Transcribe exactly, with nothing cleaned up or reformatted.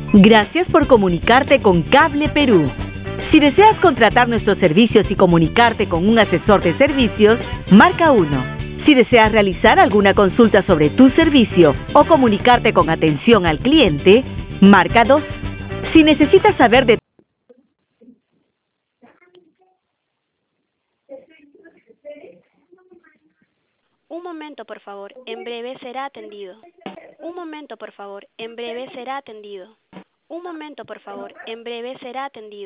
Gracias por comunicarte con Cable Perú. Si deseas contratar nuestros servicios y comunicarte con un asesor de servicios, marca uno. Si deseas realizar alguna consulta sobre tu servicio o comunicarte con atención al cliente, marca dos. Si necesitas saber de Un momento, por favor. En breve será atendido. Un momento, por favor. En breve será atendido. Un momento, por favor. En breve será atendido.